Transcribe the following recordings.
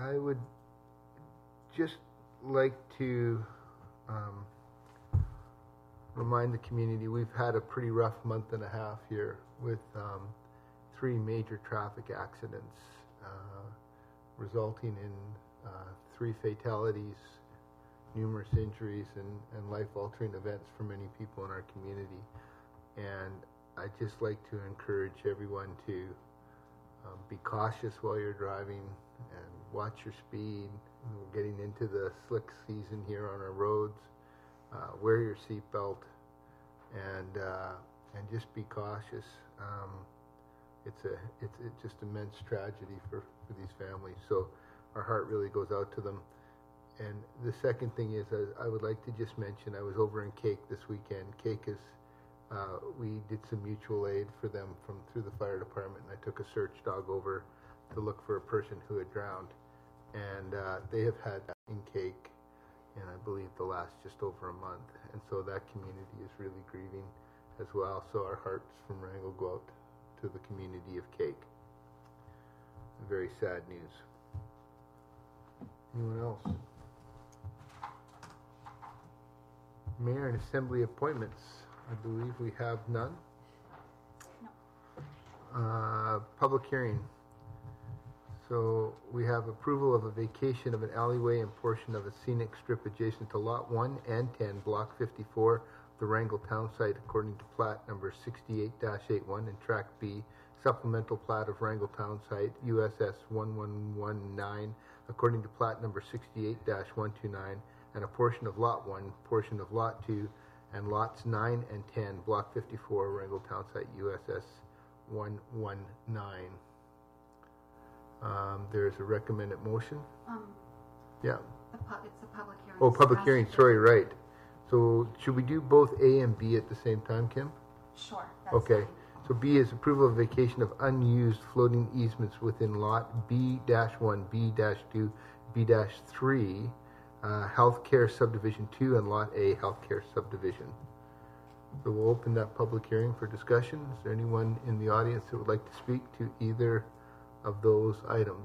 I would just like to remind the community we've had a pretty rough month and a half here with 3 major traffic accidents resulting in 3 fatalities, numerous injuries, and life-altering events for many people in our community. And I'd just like to encourage everyone to be cautious while you're driving and watch your speed. We're getting into the slick season here on our roads. Wear your seatbelt and just be cautious. It's just immense tragedy for these families. So our heart really goes out to them. And the second thing is, I would like to just mention, I was over in Cake this weekend. Cake is, we did some mutual aid for them through the fire department, and I took a search dog over to look for a person who had drowned. And they have had that in Cake, and I believe the last just over a month. And so that community is really grieving as well. So our hearts from Wrangell go out to the community of Cake. Very sad news. Anyone else? Mayor and Assembly appointments. I believe we have none. No. Public hearing. So we have approval of a vacation of an alleyway and portion of a scenic strip adjacent to Lot 1 and 10, Block 54, of the Wrangell Town Site, according to plat number 68-81 and Track B, supplemental plat of Wrangell Town Site, USS 1119, according to plat number 68-129, and a portion of Lot 1, portion of Lot 2, and Lots 9 and 10, Block 54, Wrangell Town Site, USS 119. There's a recommended motion. Yeah. It's a public hearing. Oh, public hearing. Sorry, right. So should we do both A and B at the same time, Kim? Sure. That's okay. Fine. So B is approval of vacation of unused floating easements within Lot B-1, B-2, B-3, Healthcare Subdivision 2, and Lot A, Healthcare Subdivision. So we'll open that public hearing for discussion. Is there anyone in the audience that would like to speak to either of those items?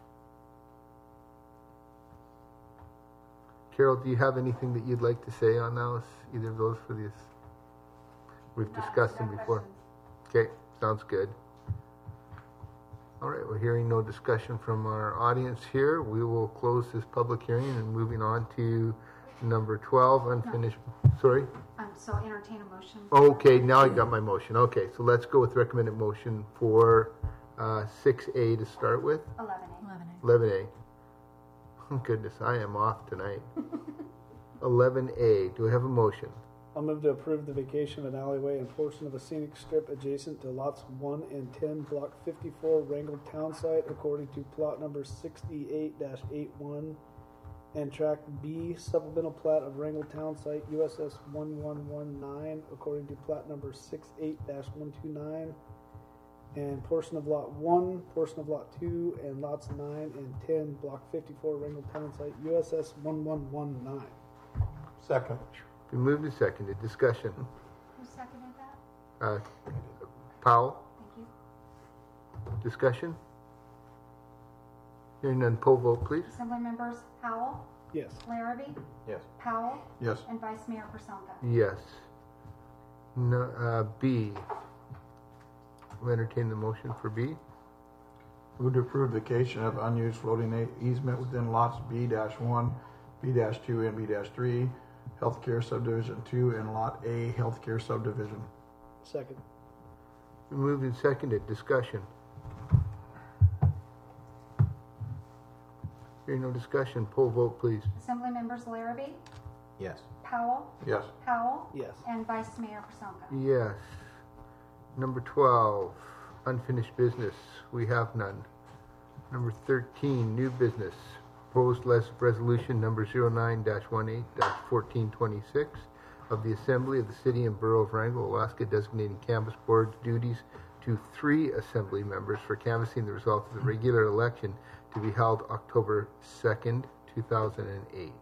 Carol, do you have anything that you'd like to say on those, either of those for this? We've discussed them before. Okay, sounds good. All right, we're hearing no discussion from our audience here. We will close this public hearing and moving on to number 12, unfinished. No. Sorry? So entertain a motion. Okay, now I got my motion. Okay, so let's go with recommended motion for 6A to start with. 11A. 11A. Oh, goodness, I am off tonight. 11A. Do I have a motion? I'll move to approve the vacation of an alleyway and portion of a scenic strip adjacent to lots 1 and 10, block 54, Wrangell Town Site, according to plot number 68-81 and track B, supplemental plat of Wrangell Town Site, USS 1119, according to plat number 68-129, and portion of lot 1, portion of lot 2, and lots 9 and 10, block 54, Wrangell Town Site, USS 1119. Second. Been moved and seconded. Discussion. Who seconded that? Powell. Thank you. Discussion. Hearing none, poll vote, please. Assembly members Howell? Yes. Larrabee? Yes. Powell? Yes. And Vice Mayor Personka? Yes. No, B. We'll entertain the motion for B. Move to approve vacation of unused floating easement within lots B-1, B-2, and B-3, Healthcare Subdivision 2, and Lot A, Healthcare Subdivision. Second. Moved and seconded. Discussion. Hearing no discussion, poll vote, please. Assembly members Larrabee? Yes. Powell? Yes. Powell? Yes. And Vice Mayor Personka? Yes. Number 12, unfinished business. We have none. Number 13, new business. Proposed resolution number 09-18-1426 of the Assembly of the City and Borough of Wrangell, Alaska, designating canvass board duties to 3 assembly members for canvassing the results of the regular election to be held October 2nd, 2008.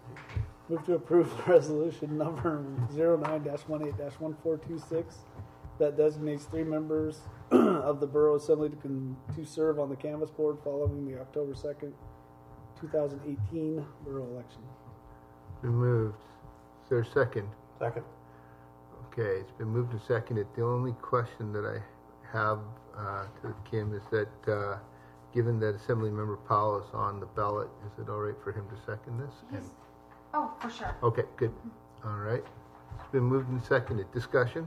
Move to approve resolution number 09-18-1426 that designates 3 members of the Borough Assembly to serve on the Canvas Board following the October 2nd, 2018 borough election. Been moved. Is there a second? Second. Okay, it's been moved and seconded. The only question that I have to Kim is that given that Assemblymember Powell is on the ballot, is it all right for him to second this? Yes. Oh, for sure. Okay, good. All right. It's been moved and seconded. Discussion?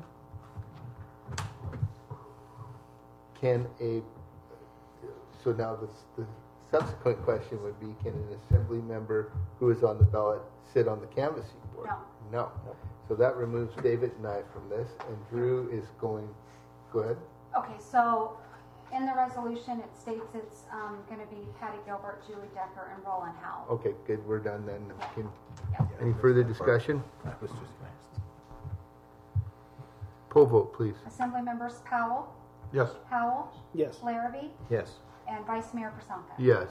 So now the subsequent question would be, can an assembly member who is on the ballot sit on the canvassing board? No. No. So that removes David and I from this, and Drew is going, go ahead. Okay, so in the resolution, it states it's going to be Patty Gilbert, Julie Decker, and Roland Howell. Okay, good, we're done then. Yeah. Any further discussion? That was just last. Poll vote, please. Assembly members Powell, Yes. Howell, Yes. Larrabee, Yes. and Vice Mayor Prasonka. Yes.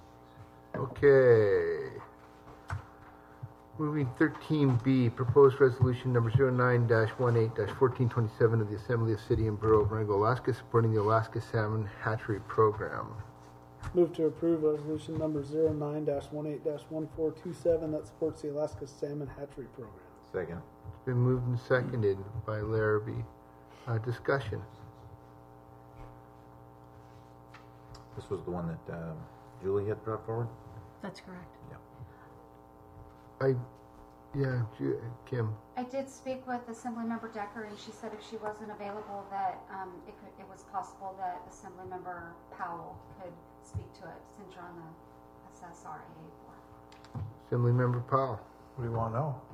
Okay. Moving 13B, proposed resolution number 09-18-1427 of the Assembly of City and Borough of Wrangell, Alaska, supporting the Alaska Salmon Hatchery Program. Move to approve resolution number 09-18-1427 that supports the Alaska Salmon Hatchery Program. Second. It's been moved and seconded by Larrabee. Discussion. This was the one that Julie had brought forward? That's correct. Kim. I did speak with Assemblymember Decker, and she said if she wasn't available, that it was possible that Assemblymember Powell could speak to it, since you're on the SSRAA board. Assemblymember Powell. What do you want to know?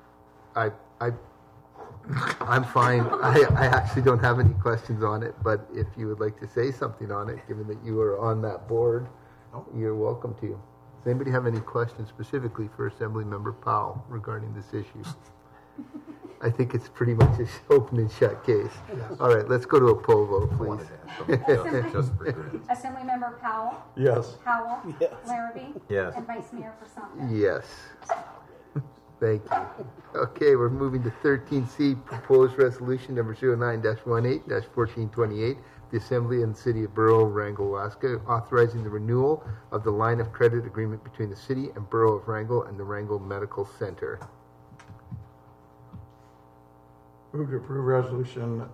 I'm fine. I actually don't have any questions on it, but if you would like to say something on it, given that you are on that board, Nope. you're welcome to. Does anybody have any questions specifically for Assemblymember Powell regarding this issue? I think it's pretty much an open and shut case. All right, let's go to a poll vote, I wanted please. to add something just for good. Assemblymember Powell, Yes. Howell, Yes. Larrabee, Yes. and Vice Mayor Prasonka. Yes. Thank you. Okay, we're moving to 13C, proposed resolution number 09-18-1428, the Assembly and City of Borough of Wrangell, Alaska, authorizing the renewal of the line of credit agreement between the City and Borough of Wrangell and the Wrangell Medical Center. Move to approve resolution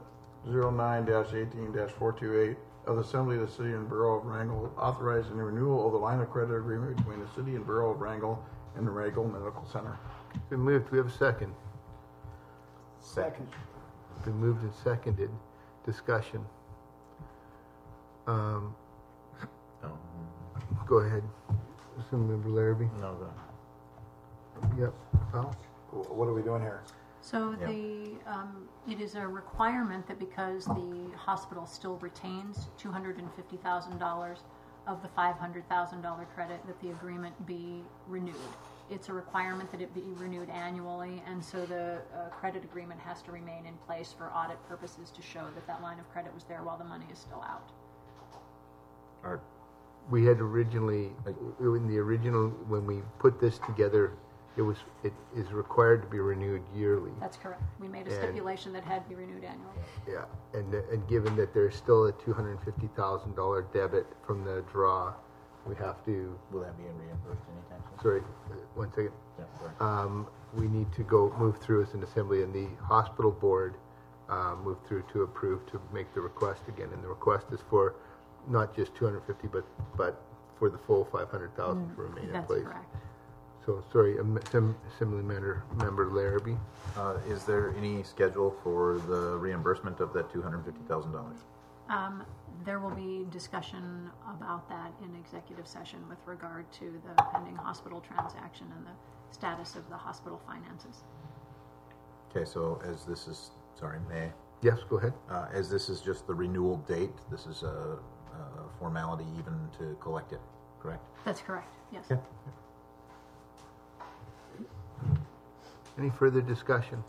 09-18-428 of the Assembly of the City and Borough of Wrangell, authorizing the renewal of the line of credit agreement between the City and Borough of Wrangell and the Wrangell Medical Center. It's been moved. Do we have a second? Second. It's been moved and seconded. Discussion. Go ahead. Assemblymember Larrabee. No, go. Yep. Powell? What are we doing here? So Yep. it is a requirement that because the hospital still retains $250,000 of the $500,000 credit, that the agreement be renewed. It's a requirement that it be renewed annually, and so the credit agreement has to remain in place for audit purposes to show that that line of credit was there while the money is still out. Or, We had originally, in the original, when we put this together, it is required to be renewed yearly. That's correct. We made a And- stipulation that had to be renewed annually. Yeah, and given that there's still a $250,000 debit from the draw, we have to, will that be reimbursed anytime soon? sorry, one second. Yeah, sorry. We need to move through as an assembly, and the hospital board move through to approve to make the request again. And the request is for not just 250, but for the full 500,000 to remain in That's place. correct. So, sorry, Member Larrabee. Is there any schedule for the reimbursement of that $250,000? There will be discussion about that in executive session with regard to the pending hospital transaction and the status of the hospital finances. Okay, so as this is, sorry, may I? Yes, go ahead. As this is just the renewal date, this is a formality even to collect it, correct? That's correct, yes. Okay. Any further discussion?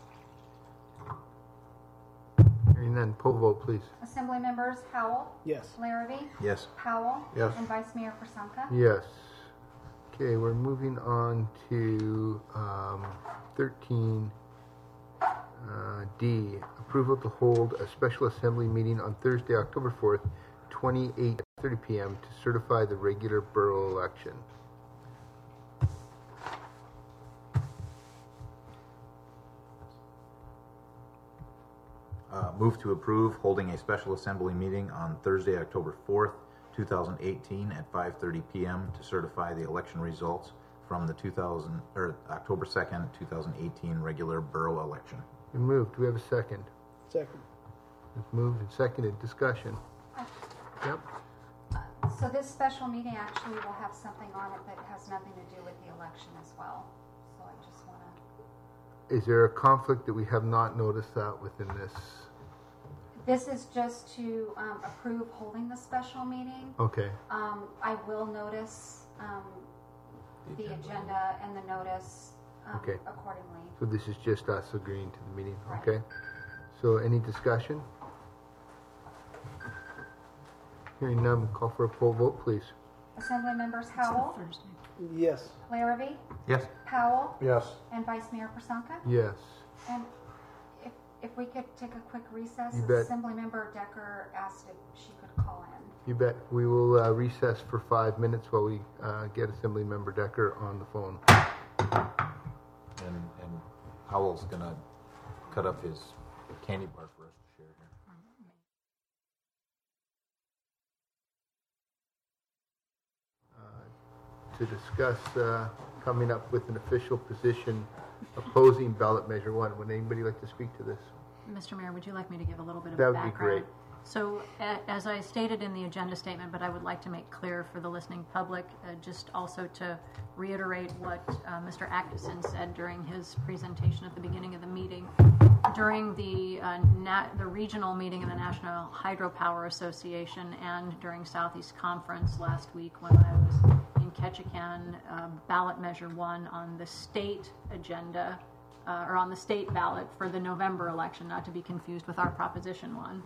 Hearing none, poll vote, please. Assembly members Howell, Yes. Larrabee, Yes. Powell, Yes. and Vice Mayor Prasonka. Yes. Okay, we're moving on to 13. D, approval to hold a special assembly meeting on Thursday, October 4th, 28:30 p.m. to certify the regular borough election. Move to approve holding a special assembly meeting on Thursday, October 4th, 2018 at 5:30 p.m. to certify the election results from the October 2nd, 2018 regular borough election. Been moved. Do we have a second? Second. It's moved and seconded. Discussion. Yep. So this special meeting actually will have something on it that has nothing to do with the election as well. So I just want to... Is there a conflict that we have not noticed that within this? This is just to approve holding the special meeting. Okay. I will notice the agenda and the notice Okay. accordingly. So this is just us agreeing to the meeting, Right. okay? So any discussion? Hearing none, call for a poll vote, please. Assembly members Howell, Thursday. Yes. Larrabee, Yes. Powell, Yes. and Vice Mayor Prasanka. Yes. And if we could take a quick recess, You bet. Assemblymember Decker asked if she could call in. You bet. We will recess for 5 minutes while we get Assemblymember Decker on the phone. And Howell's gonna cut up his candy bar for us to share here. To discuss coming up with an official position opposing ballot measure 1. Would anybody like to speak to this? Mr. Mayor, would you like me to give a little bit of That a would be background? great. So, as I stated in the agenda statement, but I would like to make clear for the listening public, just also to reiterate what Mr. Atkinson said during his presentation at the beginning of the meeting. During the regional meeting of the National Hydropower Association and during Southeast Conference last week when I was in Ketchikan, ballot measure 1 on the state agenda, or on the state ballot for the November election, not to be confused with our Proposition 1,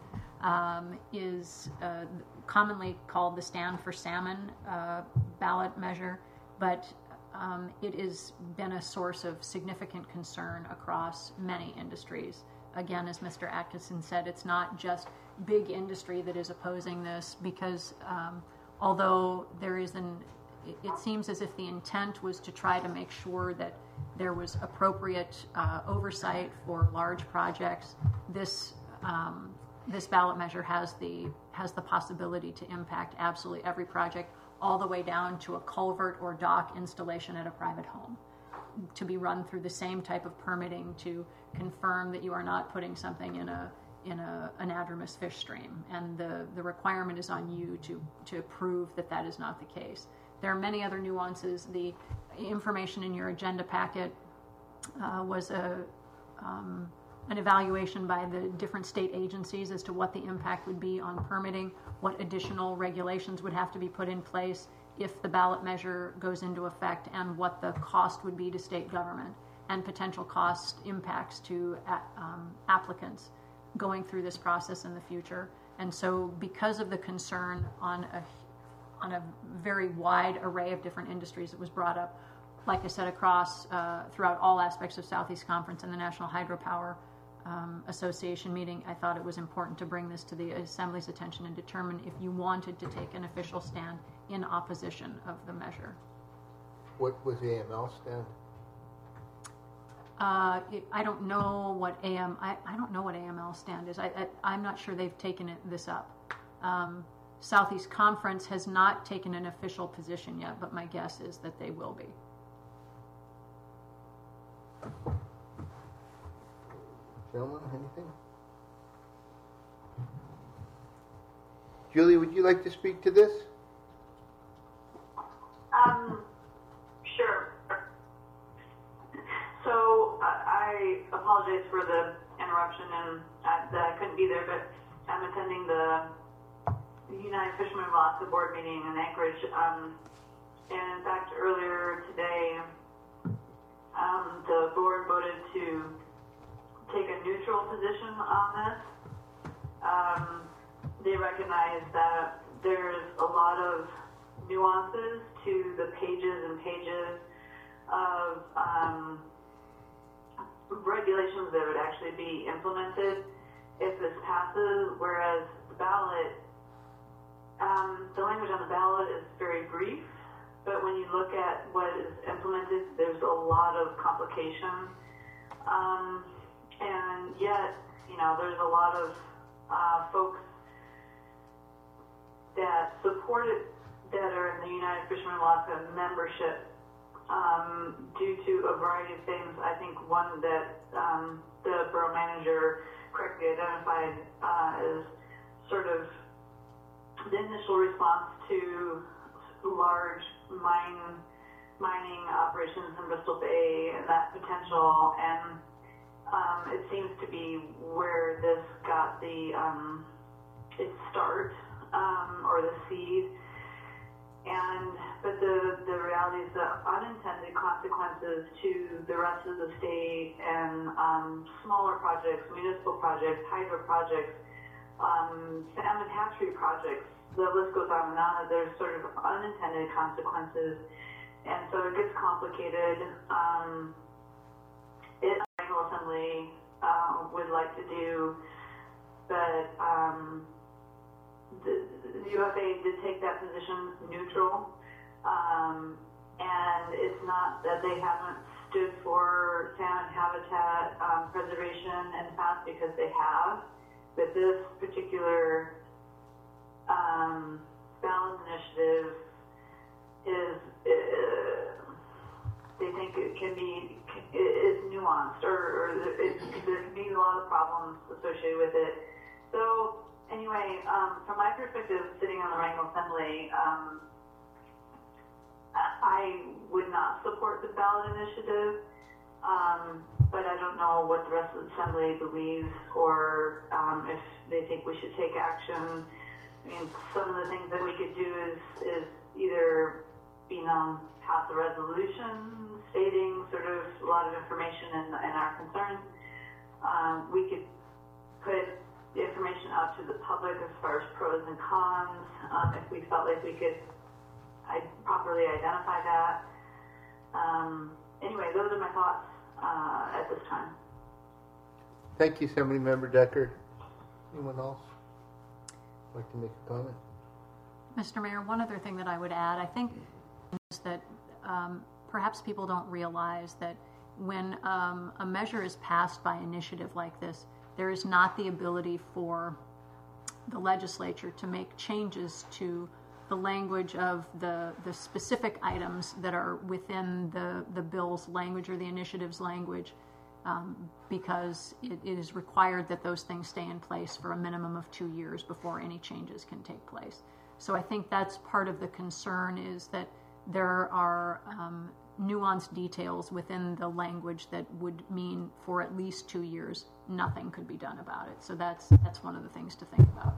is commonly called the Stand for Salmon ballot measure, but it has been a source of significant concern across many industries. Again, as Mr. Atkinson said, it's not just big industry that is opposing this, because although there is it seems as if the intent was to try to make sure that there was appropriate oversight for large projects. This ballot measure has the possibility to impact absolutely every project, all the way down to a culvert or dock installation at a private home, to be run through the same type of permitting to confirm that you are not putting something in an anadromous fish stream, and the requirement is on you to prove that that is not the case. There are many other nuances. The information in your agenda packet was an evaluation by the different state agencies as to what the impact would be on permitting, what additional regulations would have to be put in place if the ballot measure goes into effect, and what the cost would be to state government, and potential cost impacts to applicants going through this process in the future. And so, because of the concern on a very wide array of different industries that was brought up, like I said, across throughout all aspects of Southeast Conference and the National Hydropower Association meeting, I thought it was important to bring this to the Assembly's attention and determine if you wanted to take an official stand in opposition of the measure. What was AML stand? I don't know what I don't know what AML stand is. I'm not sure they've taken this up. Southeast Conference has not taken an official position yet, but my guess is that they will be. Gentlemen, anything? Julie, would you like to speak to this? Sure. So I apologize for the interruption and that I couldn't be there, but I'm attending the United Fishermen of Alaska board meeting in Anchorage. And in fact, earlier today, the board voted to take a neutral position on this. They recognize that there's a lot of nuances to the pages and pages of regulations that would actually be implemented if this passes, whereas the ballot, the language on the ballot is very brief, but when you look at what is implemented, there's a lot of complication. And yet, there's a lot of folks that support it that are in the United Fishermen Alaska membership due to a variety of things. I think one that the borough manager correctly identified is sort of the initial response to large mining operations in Bristol Bay and that potential, and it seems to be where this got the its start, or the seed. But the reality is the unintended consequences to the rest of the state and smaller projects, municipal projects, hydro projects, salmon hatchery projects, the list goes on and on. There's sort of unintended consequences, and so it gets complicated. The General Assembly would like to do, but the UFA did take that position neutral, and it's not that they haven't stood for salmon habitat preservation in the past, because they have, but this particular ballot initiative they think it is nuanced, or there can be a lot of problems associated with it. So anyway, from my perspective, sitting on the Wrangell Assembly, I would not support the ballot initiative, but I don't know what the rest of the Assembly believes, or if they think we should take action. I mean, some of the things that we could do is either, pass a resolution stating sort of a lot of information and our concerns. We could put the information out to the public as far as pros and cons, if we felt like we could properly identify that. Anyway, those are my thoughts at this time. Thank you, Assembly Member Decker. Anyone else like to make a comment? Mr. Mayor, one other thing that I would add, I think, is that perhaps people don't realize that when a measure is passed by initiative like this, there is not the ability for the legislature to make changes to the language of the specific items that are within the bill's language or the initiative's language, because it is required that those things stay in place for a minimum of 2 years before any changes can take place. So I think that's part of the concern, is that there are nuanced details within the language that would mean for at least 2 years nothing could be done about it. So that's one of the things to think about.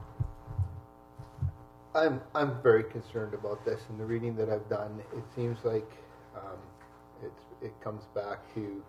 I'm very concerned about this. In the reading that I've done, it seems like it comes back to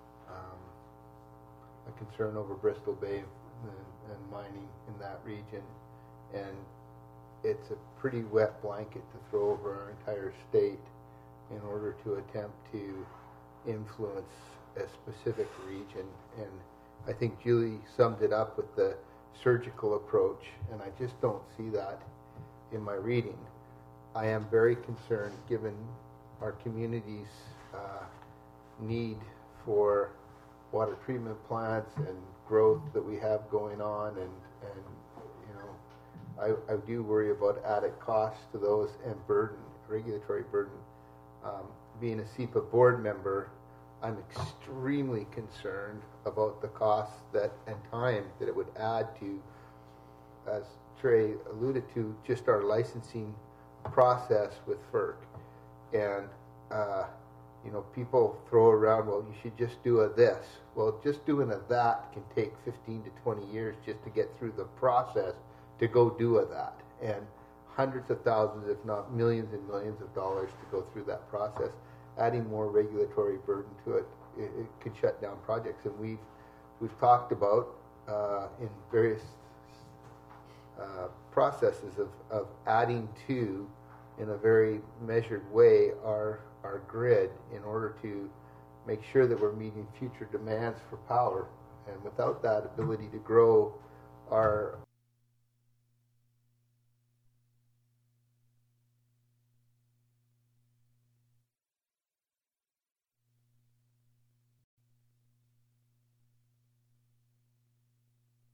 a concern over Bristol Bay and mining in that region, and it's a pretty wet blanket to throw over our entire state in order to attempt to influence a specific region. And I think Julie summed it up with the surgical approach, and I just don't see that in my reading. I am very concerned, given our community's need for water treatment plants and growth that we have going on, and I do worry about added costs to those and regulatory burden. Being a SEPA board member, I'm extremely concerned about the costs and time that it would add to, as Trey alluded to, just our licensing process with FERC. And people throw around, well, you should just do a this. Well, just doing a that can take 15 to 20 years just to get through the process to go do a that, and hundreds of thousands, if not millions and millions of dollars to go through that process. Adding more regulatory burden to it could shut down projects. And we've talked about in various processes of adding to, in a very measured way, our grid in order to make sure that we're meeting future demands for power. And without that ability to grow our